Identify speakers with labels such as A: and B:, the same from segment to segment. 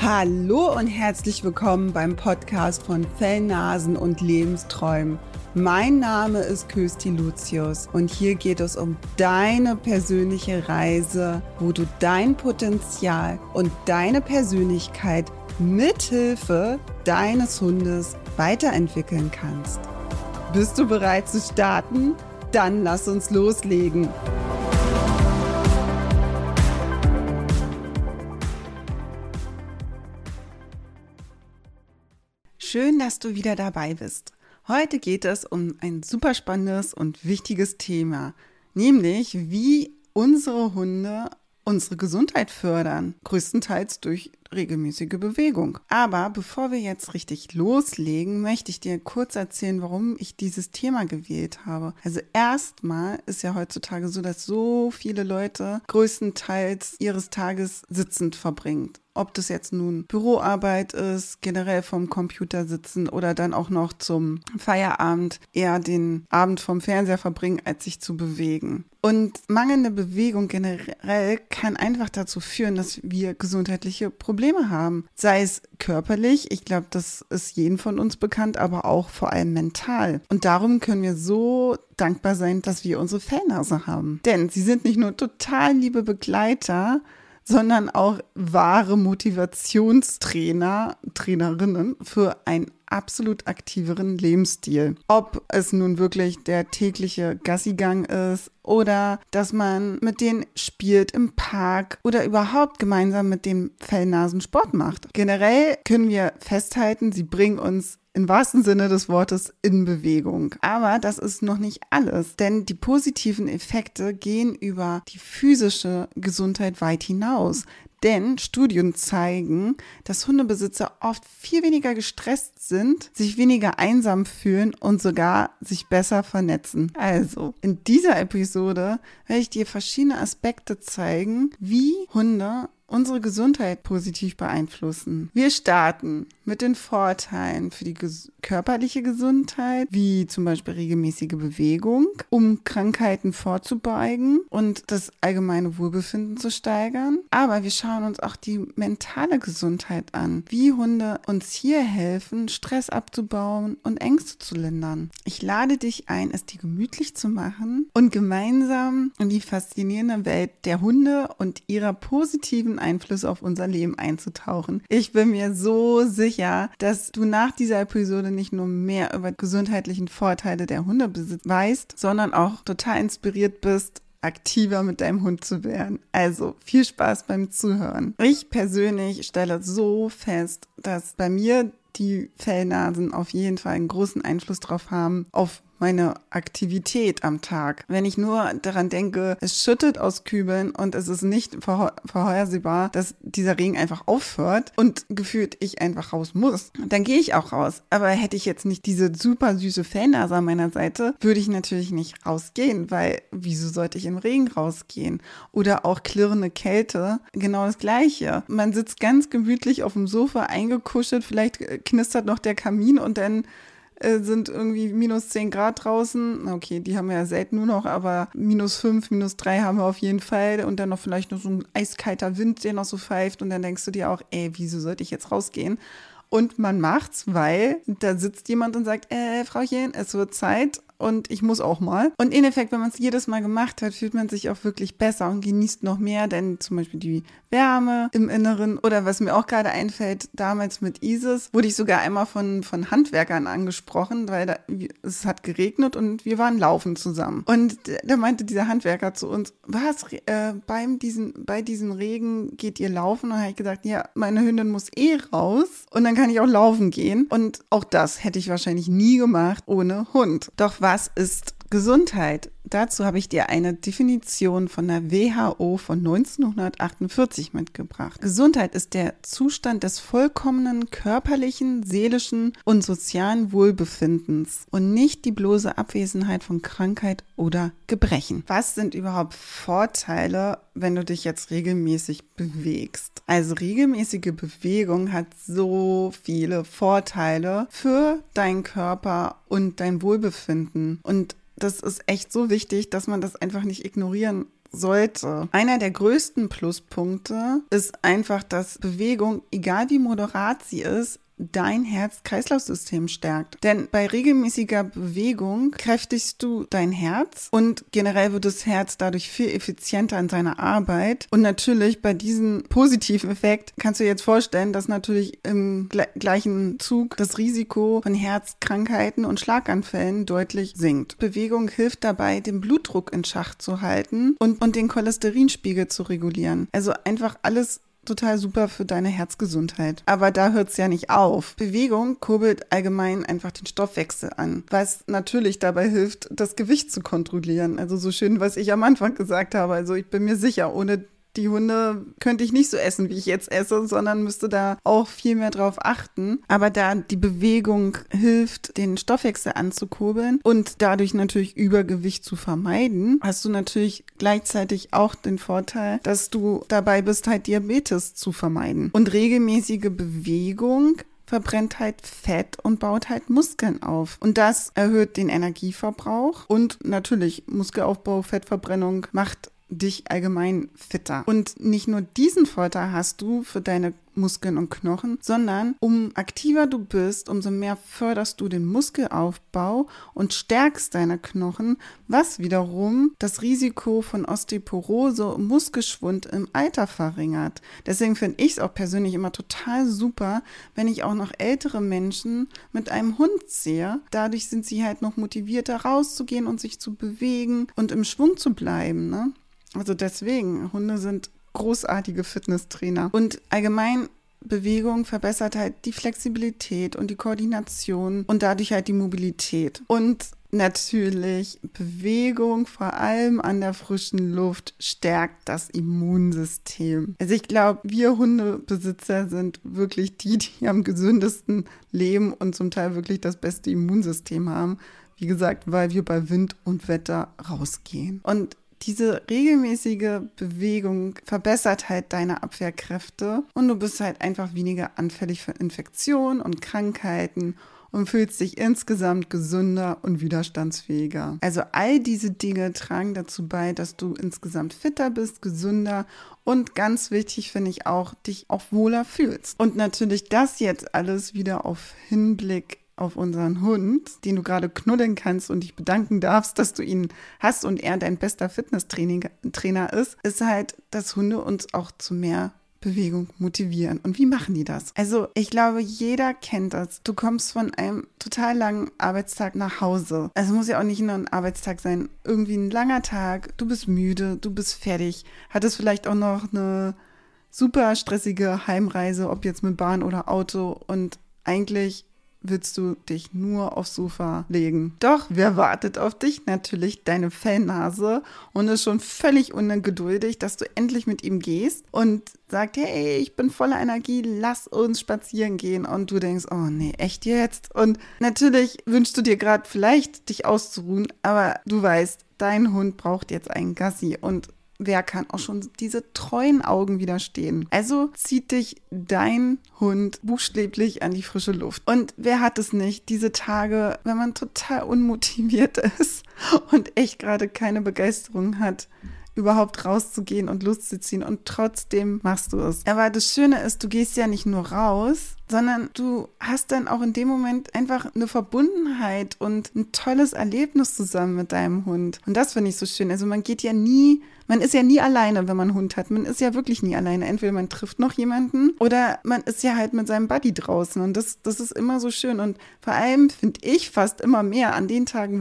A: Hallo und herzlich willkommen beim Podcast von Fellnasen und Lebensträumen. Mein Name ist Kösti Lucius und hier geht es um deine persönliche Reise, wo du dein Potenzial und deine Persönlichkeit mithilfe deines Hundes weiterentwickeln kannst. Bist du bereit zu starten? Dann lass uns loslegen. Schön, dass du wieder dabei bist. Heute geht es um ein super spannendes und wichtiges Thema, nämlich wie unsere Hunde unsere Gesundheit fördern, größtenteils durch regelmäßige Bewegung. Aber bevor wir jetzt richtig loslegen, möchte ich dir kurz erzählen, warum ich dieses Thema gewählt habe. Also erstmal ist ja heutzutage so, dass so viele Leute größtenteils ihres Tages sitzend verbringen. Ob das jetzt nun Büroarbeit ist, generell vom Computer sitzen oder dann auch noch zum Feierabend eher den Abend vom Fernseher verbringen, als sich zu bewegen. Und mangelnde Bewegung generell kann einfach dazu führen, dass wir gesundheitliche Probleme haben. Sei es körperlich, ich glaube, das ist jedem von uns bekannt, aber auch vor allem mental. Und darum können wir so dankbar sein, dass wir unsere Fellnase haben. Denn sie sind nicht nur total liebe Begleiter, sondern auch wahre Motivationstrainer, Trainerinnen für einen absolut aktiveren Lebensstil. Ob es nun wirklich der tägliche Gassigang ist oder dass man mit denen spielt im Park oder überhaupt gemeinsam mit den Fellnasen Sport macht. Generell können wir festhalten, sie bringen uns im wahrsten Sinne des Wortes in Bewegung. Aber das ist noch nicht alles, denn die positiven Effekte gehen über die physische Gesundheit weit hinaus. Denn Studien zeigen, dass Hundebesitzer oft viel weniger gestresst sind, sich weniger einsam fühlen und sogar sich besser vernetzen. Also, in dieser Episode werde ich dir verschiedene Aspekte zeigen, wie Hunde unsere Gesundheit positiv beeinflussen. Wir starten mit den Vorteilen für die körperliche Gesundheit, wie zum Beispiel regelmäßige Bewegung, um Krankheiten vorzubeugen und das allgemeine Wohlbefinden zu steigern. Aber wir schauen uns auch die mentale Gesundheit an, wie Hunde uns hier helfen, Stress abzubauen und Ängste zu lindern. Ich lade dich ein, es dir gemütlich zu machen und gemeinsam in die faszinierende Welt der Hunde und ihrer positiven Einfluss auf unser Leben einzutauchen. Ich bin mir so sicher, dass du nach dieser Episode nicht nur mehr über die gesundheitlichen Vorteile der Hundebesitz weißt, sondern auch total inspiriert bist, aktiver mit deinem Hund zu werden. Also viel Spaß beim Zuhören. Ich persönlich stelle so fest, dass bei mir die Fellnasen auf jeden Fall einen großen Einfluss drauf haben, auf meine Aktivität am Tag. Wenn ich nur daran denke, es schüttet aus Kübeln und es ist nicht vorhersehbar, dass dieser Regen einfach aufhört und gefühlt ich einfach raus muss, dann gehe ich auch raus. Aber hätte ich jetzt nicht diese super süße Fellnase an meiner Seite, würde ich natürlich nicht rausgehen, weil wieso sollte ich im Regen rausgehen? Oder auch klirrende Kälte, genau das Gleiche. Man sitzt ganz gemütlich auf dem Sofa eingekuschelt, vielleicht knistert noch der Kamin und dann sind irgendwie minus 10 Grad draußen. Okay, die haben wir ja selten nur noch, aber minus 5, minus 3 haben wir auf jeden Fall. Und dann noch vielleicht noch so ein eiskalter Wind, der noch so pfeift. Und dann denkst du dir auch, wieso sollte ich jetzt rausgehen? Und man macht's, weil da sitzt jemand und sagt, Frauchen, es wird Zeit. Und ich muss auch mal. Und im Endeffekt, wenn man es jedes Mal gemacht hat, fühlt man sich auch wirklich besser und genießt noch mehr, denn zum Beispiel die Wärme im Inneren oder was mir auch gerade einfällt, damals mit Isis, wurde ich sogar einmal von Handwerkern angesprochen, weil es hat geregnet und wir waren laufen zusammen. Und da meinte dieser Handwerker zu uns, was, bei diesem Regen geht ihr laufen? Und dann habe ich gesagt, ja, meine Hündin muss raus und dann kann ich auch laufen gehen. Und auch das hätte ich wahrscheinlich nie gemacht ohne Hund. Doch was ist Gesundheit? Dazu habe ich dir eine Definition von der WHO von 1948 mitgebracht. Gesundheit ist der Zustand des vollkommenen körperlichen, seelischen und sozialen Wohlbefindens und nicht die bloße Abwesenheit von Krankheit oder Gebrechen. Was sind überhaupt Vorteile, wenn du dich jetzt regelmäßig bewegst? Also regelmäßige Bewegung hat so viele Vorteile für deinen Körper und dein Wohlbefinden und das ist echt so wichtig, dass man das einfach nicht ignorieren sollte. Einer der größten Pluspunkte ist einfach, dass Bewegung, egal wie moderat sie ist, dein Herz-Kreislauf-System stärkt. Denn bei regelmäßiger Bewegung kräftigst du dein Herz und generell wird das Herz dadurch viel effizienter in seiner Arbeit. Und natürlich bei diesem positiven Effekt kannst du dir jetzt vorstellen, dass natürlich im gleichen Zug das Risiko von Herzkrankheiten und Schlaganfällen deutlich sinkt. Bewegung hilft dabei, den Blutdruck in Schach zu halten und den Cholesterinspiegel zu regulieren. Also einfach alles total super für deine Herzgesundheit. Aber da hört es ja nicht auf. Bewegung kurbelt allgemein einfach den Stoffwechsel an, was natürlich dabei hilft, das Gewicht zu kontrollieren. Also so schön, was ich am Anfang gesagt habe. Also ich bin mir sicher, ohne die Hunde könnte ich nicht so essen, wie ich jetzt esse, sondern müsste da auch viel mehr drauf achten. Aber da die Bewegung hilft, den Stoffwechsel anzukurbeln und dadurch natürlich Übergewicht zu vermeiden, hast du natürlich gleichzeitig auch den Vorteil, dass du dabei bist, halt Diabetes zu vermeiden. Und regelmäßige Bewegung verbrennt halt Fett und baut halt Muskeln auf. Und das erhöht den Energieverbrauch und natürlich Muskelaufbau, Fettverbrennung macht dich allgemein fitter. Und nicht nur diesen Vorteil hast du für deine Muskeln und Knochen, sondern um aktiver du bist, umso mehr förderst du den Muskelaufbau und stärkst deine Knochen, was wiederum das Risiko von Osteoporose und Muskelschwund im Alter verringert. Deswegen finde ich es auch persönlich immer total super, wenn ich auch noch ältere Menschen mit einem Hund sehe. Dadurch sind sie halt noch motivierter rauszugehen und sich zu bewegen und im Schwung zu bleiben, ne? Also deswegen, Hunde sind großartige Fitnesstrainer. Und allgemein Bewegung verbessert halt die Flexibilität und die Koordination und dadurch halt die Mobilität. Und natürlich Bewegung, vor allem an der frischen Luft, stärkt das Immunsystem. Also ich glaube, wir Hundebesitzer sind wirklich die am gesündesten leben und zum Teil wirklich das beste Immunsystem haben. Wie gesagt, weil wir bei Wind und Wetter rausgehen. Und diese regelmäßige Bewegung verbessert halt deine Abwehrkräfte und du bist halt einfach weniger anfällig für Infektionen und Krankheiten und fühlst dich insgesamt gesünder und widerstandsfähiger. Also all diese Dinge tragen dazu bei, dass du insgesamt fitter bist, gesünder und ganz wichtig finde ich auch, dich auch wohler fühlst. Und natürlich das jetzt alles wieder auf Hinblick auf unseren Hund, den du gerade knuddeln kannst und dich bedanken darfst, dass du ihn hast und er dein bester Fitnesstrainer ist halt, dass Hunde uns auch zu mehr Bewegung motivieren. Und wie machen die das? Also ich glaube, jeder kennt das. Du kommst von einem total langen Arbeitstag nach Hause. Also muss ja auch nicht nur ein Arbeitstag sein. Irgendwie ein langer Tag. Du bist müde, du bist fertig. Hattest vielleicht auch noch eine super stressige Heimreise, ob jetzt mit Bahn oder Auto und eigentlich willst du dich nur aufs Sofa legen. Doch, wer wartet auf dich? Natürlich deine Fellnase und ist schon völlig ungeduldig, dass du endlich mit ihm gehst und sagt, hey, ich bin voller Energie, lass uns spazieren gehen. Und du denkst, oh nee, echt jetzt? Und natürlich wünschst du dir gerade vielleicht, dich auszuruhen, aber du weißt, dein Hund braucht jetzt einen Gassi und wer kann auch schon diese treuen Augen widerstehen? Also zieht dich dein Hund buchstäblich an die frische Luft. Und wer hat es nicht, diese Tage, wenn man total unmotiviert ist und echt gerade keine Begeisterung hat, überhaupt rauszugehen und Lust zu ziehen und trotzdem machst du es. Aber das Schöne ist, du gehst ja nicht nur raus, sondern du hast dann auch in dem Moment einfach eine Verbundenheit und ein tolles Erlebnis zusammen mit deinem Hund. Und das finde ich so schön. Also man ist ja nie alleine, wenn man einen Hund hat. Man ist ja wirklich nie alleine. Entweder man trifft noch jemanden oder man ist ja halt mit seinem Buddy draußen. Und das ist immer so schön. Und vor allem finde ich fast immer mehr an den Tagen,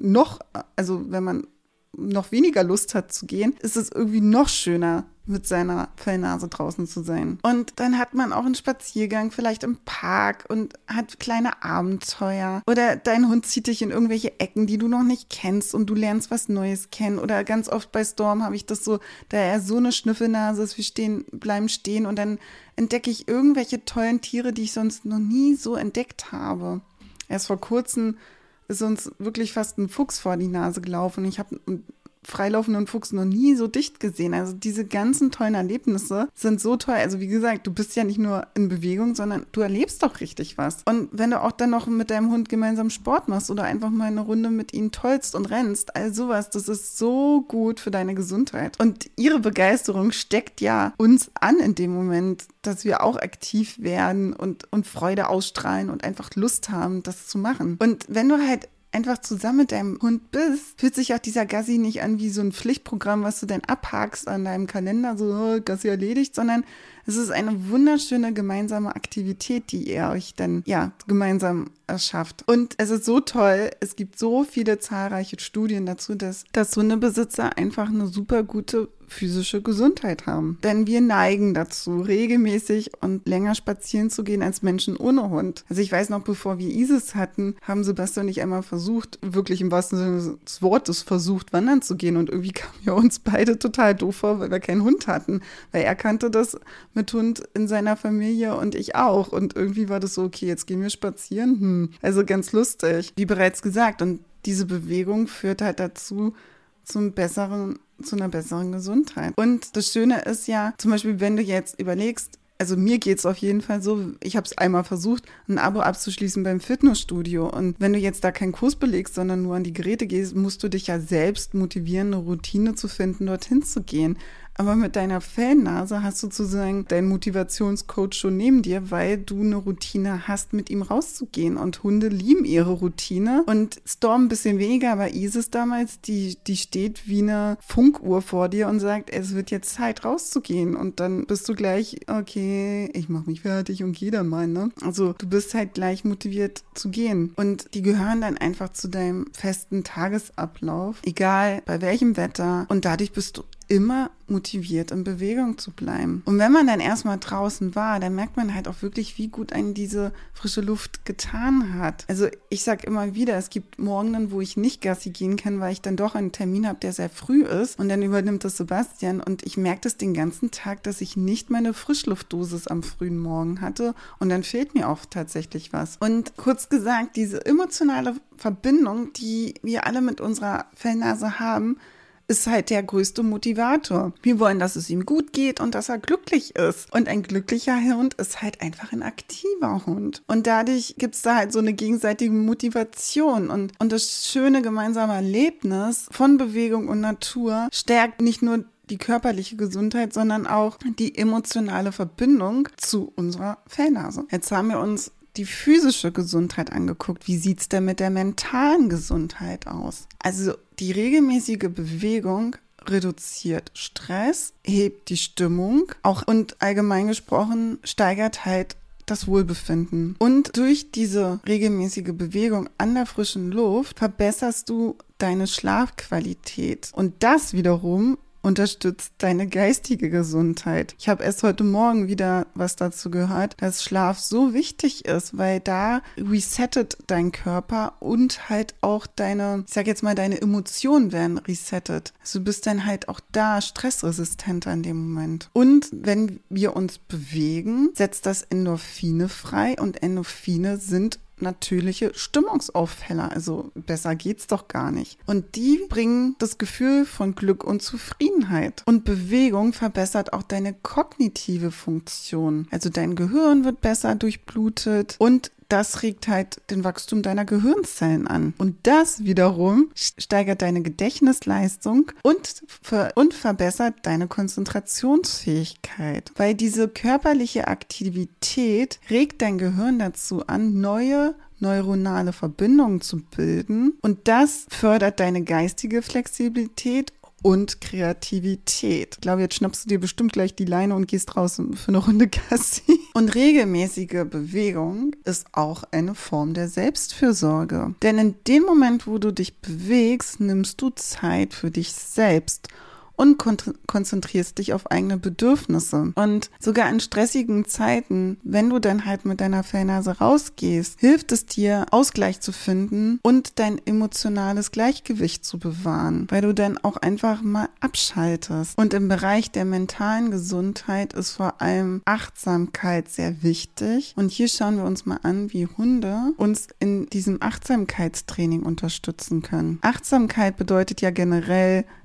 A: wenn man noch weniger Lust hat zu gehen, ist es irgendwie noch schöner, mit seiner Fellnase draußen zu sein. Und dann hat man auch einen Spaziergang, vielleicht im Park und hat kleine Abenteuer. Oder dein Hund zieht dich in irgendwelche Ecken, die du noch nicht kennst und du lernst was Neues kennen. Oder ganz oft bei Storm habe ich das so, da er so eine Schnüffelnase ist, wir bleiben stehen und dann entdecke ich irgendwelche tollen Tiere, die ich sonst noch nie so entdeckt habe. Erst vor kurzem ist uns wirklich fast ein Fuchs vor die Nase gelaufen. Ich habe freilaufenden Fuchs noch nie so dicht gesehen. Also diese ganzen tollen Erlebnisse sind so toll. Also wie gesagt, du bist ja nicht nur in Bewegung, sondern du erlebst doch richtig was. Und wenn du auch dann noch mit deinem Hund gemeinsam Sport machst oder einfach mal eine Runde mit ihm tollst und rennst, all sowas, das ist so gut für deine Gesundheit. Und ihre Begeisterung steckt ja uns an in dem Moment, dass wir auch aktiv werden und Freude ausstrahlen und einfach Lust haben, das zu machen. Und wenn du halt einfach zusammen mit deinem Hund bist, fühlt sich auch dieser Gassi nicht an wie so ein Pflichtprogramm, was du dann abhakst an deinem Kalender, so Gassi erledigt, sondern es ist eine wunderschöne gemeinsame Aktivität, die ihr euch dann gemeinsam erschafft. Und es ist so toll, es gibt so viele zahlreiche Studien dazu, dass Hundebesitzer einfach eine super gute physische Gesundheit haben. Denn wir neigen dazu, regelmäßig und länger spazieren zu gehen als Menschen ohne Hund. Also ich weiß noch, bevor wir Isis hatten, haben Sebastian und ich einmal versucht, wirklich im wahrsten Sinne des Wortes versucht, wandern zu gehen. Und irgendwie kam ja uns beide total doof vor, weil wir keinen Hund hatten. Weil er kannte das mit Hund in seiner Familie und ich auch. Und irgendwie war das so, okay, jetzt gehen wir spazieren. Also ganz lustig. Wie bereits gesagt, und diese Bewegung führt halt dazu, zu einer besseren Gesundheit. Und das Schöne ist ja, zum Beispiel, wenn du jetzt überlegst, also mir geht es auf jeden Fall so, ich habe es einmal versucht, ein Abo abzuschließen beim Fitnessstudio. Und wenn du jetzt da keinen Kurs belegst, sondern nur an die Geräte gehst, musst du dich ja selbst motivieren, eine Routine zu finden, dorthin zu gehen. Aber mit deiner Fellnase hast du sozusagen deinen Motivationscoach schon neben dir, weil du eine Routine hast, mit ihm rauszugehen. Und Hunde lieben ihre Routine. Und Storm ein bisschen weniger, aber Isis damals, die steht wie eine Funkuhr vor dir und sagt, es wird jetzt Zeit rauszugehen. Und dann bist du gleich, okay, ich mache mich fertig und gehe dann mal, ne? Also du bist halt gleich motiviert zu gehen. Und die gehören dann einfach zu deinem festen Tagesablauf, egal bei welchem Wetter. Und dadurch bist du immer motiviert, in Bewegung zu bleiben. Und wenn man dann erstmal draußen war, dann merkt man halt auch wirklich, wie gut einen diese frische Luft getan hat. Also ich sag immer wieder, es gibt Morgen, wo ich nicht Gassi gehen kann, weil ich dann doch einen Termin habe, der sehr früh ist. Und dann übernimmt das Sebastian. Und ich merke das den ganzen Tag, dass ich nicht meine Frischluftdosis am frühen Morgen hatte. Und dann fehlt mir auch tatsächlich was. Und kurz gesagt, diese emotionale Verbindung, die wir alle mit unserer Fellnase haben, ist halt der größte Motivator. Wir wollen, dass es ihm gut geht und dass er glücklich ist. Und ein glücklicher Hund ist halt einfach ein aktiver Hund. Und dadurch gibt es da halt so eine gegenseitige Motivation. Und das schöne gemeinsame Erlebnis von Bewegung und Natur stärkt nicht nur die körperliche Gesundheit, sondern auch die emotionale Verbindung zu unserer Fellnase. Jetzt haben wir uns die physische Gesundheit angeguckt. Wie sieht es denn mit der mentalen Gesundheit aus? Also die regelmäßige Bewegung reduziert Stress, hebt die Stimmung auch und allgemein gesprochen steigert halt das Wohlbefinden. Und durch diese regelmäßige Bewegung an der frischen Luft verbesserst du deine Schlafqualität. Und das wiederum unterstützt deine geistige Gesundheit. Ich habe erst heute Morgen wieder was dazu gehört, dass Schlaf so wichtig ist, weil da resettet dein Körper und halt auch deine Emotionen werden resettet. Also du bist dann halt auch da stressresistenter in dem Moment. Und wenn wir uns bewegen, setzt das Endorphine frei und Endorphine sind natürliche Stimmungsaufheller. Also besser geht's doch gar nicht. Und die bringen das Gefühl von Glück und Zufriedenheit. Und Bewegung verbessert auch deine kognitive Funktion. Also dein Gehirn wird besser durchblutet und das regt halt den Wachstum deiner Gehirnzellen an. Und das wiederum steigert deine Gedächtnisleistung und verbessert deine Konzentrationsfähigkeit. Weil diese körperliche Aktivität regt dein Gehirn dazu an, neue neuronale Verbindungen zu bilden. Und das fördert deine geistige Flexibilität und Kreativität. Ich glaube, jetzt schnappst du dir bestimmt gleich die Leine und gehst raus für eine Runde Gassi. Und regelmäßige Bewegung ist auch eine Form der Selbstfürsorge. Denn in dem Moment, wo du dich bewegst, nimmst du Zeit für dich selbst und konzentrierst dich auf eigene Bedürfnisse. Und sogar in stressigen Zeiten, wenn du dann halt mit deiner Fellnase rausgehst, hilft es dir, Ausgleich zu finden und dein emotionales Gleichgewicht zu bewahren, weil du dann auch einfach mal abschaltest. Und im Bereich der mentalen Gesundheit ist vor allem Achtsamkeit sehr wichtig. Und hier schauen wir uns mal an, wie Hunde uns in diesem Achtsamkeitstraining unterstützen können. Achtsamkeit bedeutet ja generell,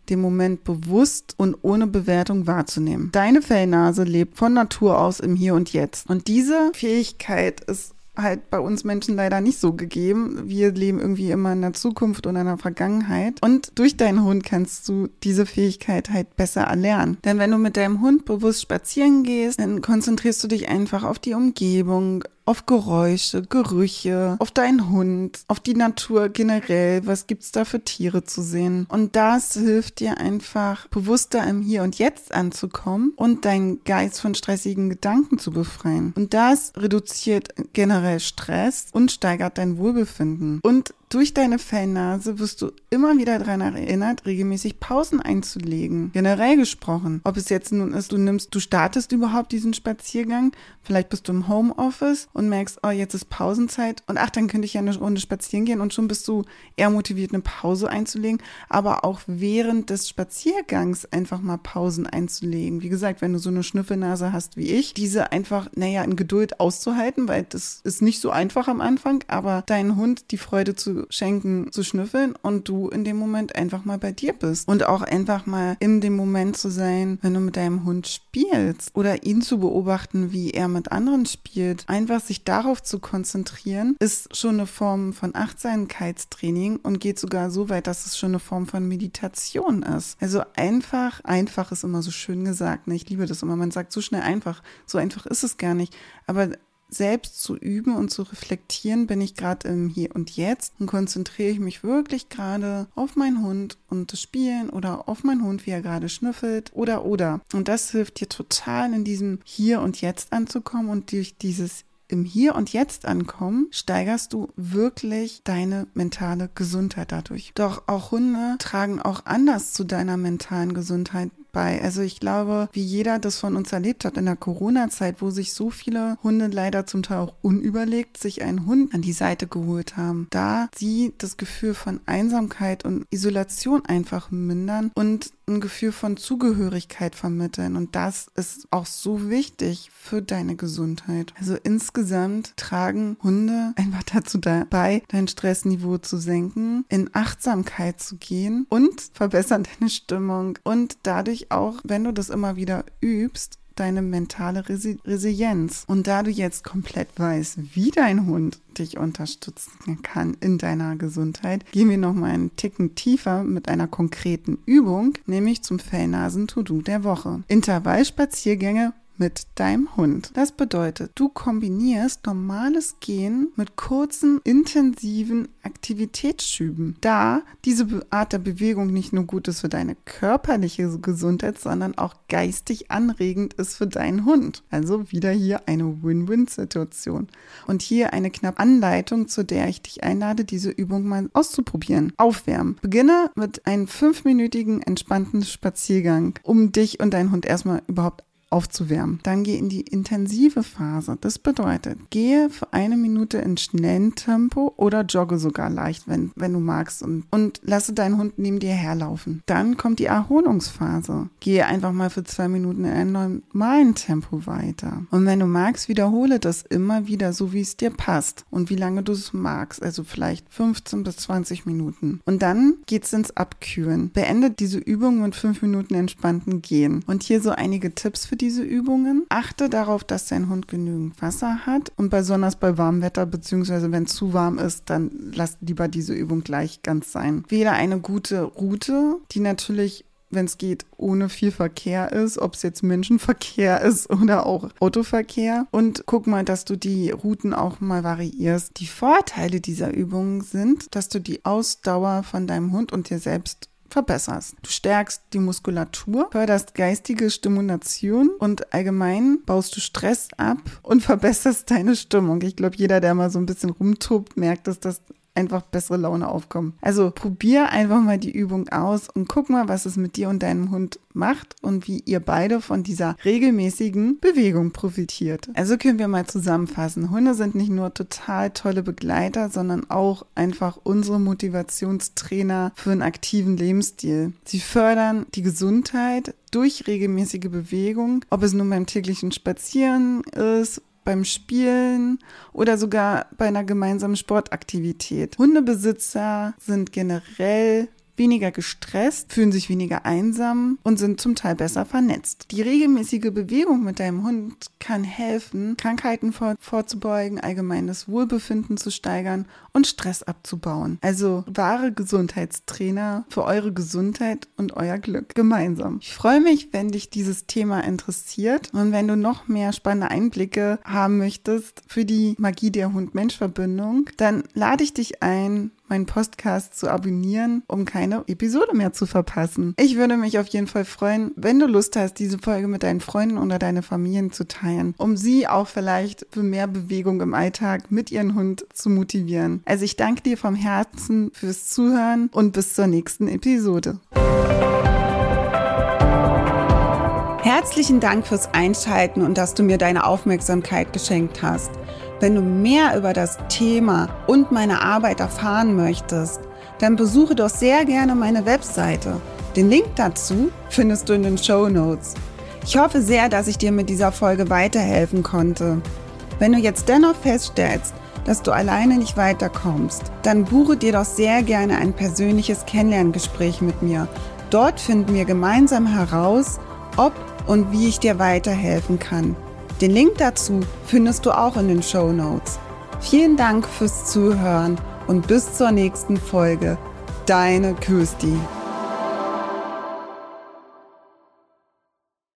A: den Moment bewusst und ohne Bewertung wahrzunehmen. Deine Fellnase lebt von Natur aus im Hier und Jetzt. Und diese Fähigkeit ist halt bei uns Menschen leider nicht so gegeben. Wir leben irgendwie immer in der Zukunft und in der Vergangenheit. Und durch deinen Hund kannst du diese Fähigkeit halt besser erlernen. Denn wenn du mit deinem Hund bewusst spazieren gehst, dann konzentrierst du dich einfach auf die Umgebung, auf Geräusche, Gerüche, auf deinen Hund, auf die Natur generell. Was gibt's da für Tiere zu sehen? Und das hilft dir einfach, bewusster im Hier und Jetzt anzukommen und deinen Geist von stressigen Gedanken zu befreien. Und das reduziert generell Stress und steigert dein Wohlbefinden. Und durch deine Fellnase wirst du immer wieder daran erinnert, regelmäßig Pausen einzulegen. Generell gesprochen. Ob es jetzt nun ist, du startest überhaupt diesen Spaziergang, vielleicht bist du im Homeoffice und merkst, oh, jetzt ist Pausenzeit und ach, dann könnte ich ja eine Runde spazieren gehen und schon bist du eher motiviert, eine Pause einzulegen, aber auch während des Spaziergangs einfach mal Pausen einzulegen. Wie gesagt, wenn du so eine Schnüffelnase hast wie ich, diese einfach, in Geduld auszuhalten, weil das ist nicht so einfach am Anfang, aber deinen Hund die Freude zu schenken, zu schnüffeln und du in dem Moment einfach mal bei dir bist. Und auch einfach mal in dem Moment zu sein, wenn du mit deinem Hund spielst oder ihn zu beobachten, wie er mit anderen spielt. Einfach sich darauf zu konzentrieren, ist schon eine Form von Achtsamkeitstraining und geht sogar so weit, dass es schon eine Form von Meditation ist. Also einfach ist immer so schön gesagt, ne? Ich liebe das immer, man sagt so schnell einfach, so einfach ist es gar nicht, aber selbst zu üben und zu reflektieren, bin ich gerade im Hier und Jetzt und konzentriere ich mich wirklich gerade auf meinen Hund und das Spielen oder auf meinen Hund, wie er gerade schnüffelt oder. Und das hilft dir total in diesem Hier und Jetzt anzukommen und durch dieses im Hier und Jetzt ankommen, steigerst du wirklich deine mentale Gesundheit dadurch. Doch auch Hunde tragen auch anders zu deiner mentalen Gesundheit bei. Also ich glaube, wie jeder das von uns erlebt hat in der Corona-Zeit, wo sich so viele Hunde leider zum Teil auch unüberlegt sich einen Hund an die Seite geholt haben, da sie das Gefühl von Einsamkeit und Isolation einfach mindern und ein Gefühl von Zugehörigkeit vermitteln. Und das ist auch so wichtig für deine Gesundheit. Also insgesamt tragen Hunde einfach dazu bei, dein Stressniveau zu senken, in Achtsamkeit zu gehen und verbessern deine Stimmung und dadurch auch, wenn du das immer wieder übst, deine mentale Resilienz. Und da du jetzt komplett weißt, wie dein Hund dich unterstützen kann in deiner Gesundheit, gehen wir nochmal einen Ticken tiefer mit einer konkreten Übung, nämlich zum Fellnasen-To-Do der Woche. Intervallspaziergänge mit deinem Hund. Das bedeutet, du kombinierst normales Gehen mit kurzen, intensiven Aktivitätsschüben. Da diese Art der Bewegung nicht nur gut ist für deine körperliche Gesundheit, sondern auch geistig anregend ist für deinen Hund. Also wieder hier eine Win-Win-Situation. Und hier eine knappe Anleitung, zu der ich dich einlade, diese Übung mal auszuprobieren. Aufwärmen. Beginne mit einem 5-minütigen entspannten Spaziergang, um dich und deinen Hund erstmal überhaupt aufzuwärmen. Dann geh in die intensive Phase. Das bedeutet, gehe für 1 Minute in schnellem Tempo oder jogge sogar leicht, wenn du magst und lasse deinen Hund neben dir herlaufen. Dann kommt die Erholungsphase. Gehe einfach mal für 2 Minuten in einem normalen Tempo weiter. Und wenn du magst, wiederhole das immer wieder, so wie es dir passt und wie lange du es magst. Also vielleicht 15 bis 20 Minuten. Und dann geht's ins Abkühlen. Beende diese Übung mit 5 Minuten entspannten Gehen. Und hier so einige Tipps für diese Übungen. Achte darauf, dass dein Hund genügend Wasser hat und besonders bei warmem Wetter, beziehungsweise wenn es zu warm ist, dann lass lieber diese Übung gleich ganz sein. Wähle eine gute Route, die natürlich, wenn es geht, ohne viel Verkehr ist, ob es jetzt Menschenverkehr ist oder auch Autoverkehr. Und guck mal, dass du die Routen auch mal variierst. Die Vorteile dieser Übungen sind, dass du die Ausdauer von deinem Hund und dir selbst verbesserst. Du stärkst die Muskulatur, förderst geistige Stimulation und allgemein baust du Stress ab und verbesserst deine Stimmung. Ich glaube, jeder, der mal so ein bisschen rumtobt, merkt, dass das einfach bessere Laune aufkommt. Also probier einfach mal die Übung aus und guck mal, was es mit dir und deinem Hund macht und wie ihr beide von dieser regelmäßigen Bewegung profitiert. Also können wir mal zusammenfassen. Hunde sind nicht nur total tolle Begleiter, sondern auch einfach unsere Motivationstrainer für einen aktiven Lebensstil. Sie fördern die Gesundheit durch regelmäßige Bewegung, ob es nun beim täglichen Spazieren ist, beim Spielen oder sogar bei einer gemeinsamen Sportaktivität. Hundebesitzer sind generell weniger gestresst, fühlen sich weniger einsam und sind zum Teil besser vernetzt. Die regelmäßige Bewegung mit deinem Hund kann helfen, Krankheiten vorzubeugen, allgemeines Wohlbefinden zu steigern und Stress abzubauen. Also wahre Gesundheitstrainer für eure Gesundheit und euer Glück gemeinsam. Ich freue mich, wenn dich dieses Thema interessiert und wenn du noch mehr spannende Einblicke haben möchtest für die Magie der Hund-Mensch-Verbindung, dann lade ich dich ein, meinen Podcast zu abonnieren, um keine Episode mehr zu verpassen. Ich würde mich auf jeden Fall freuen, wenn du Lust hast, diese Folge mit deinen Freunden oder deine Familien zu teilen, um sie auch vielleicht für mehr Bewegung im Alltag mit ihrem Hund zu motivieren. Also ich danke dir vom Herzen fürs Zuhören und bis zur nächsten Episode. Herzlichen Dank fürs Einschalten und dass du mir deine Aufmerksamkeit geschenkt hast. Wenn du mehr über das Thema und meine Arbeit erfahren möchtest, dann besuche doch sehr gerne meine Webseite. Den Link dazu findest du in den Shownotes. Ich hoffe sehr, dass ich dir mit dieser Folge weiterhelfen konnte. Wenn du jetzt dennoch feststellst, dass du alleine nicht weiterkommst, dann buche dir doch sehr gerne ein persönliches Kennenlerngespräch mit mir. Dort finden wir gemeinsam heraus, ob und wie ich dir weiterhelfen kann. Den Link dazu findest du auch in den Shownotes. Vielen Dank fürs Zuhören und bis zur nächsten Folge. Deine Kirsti.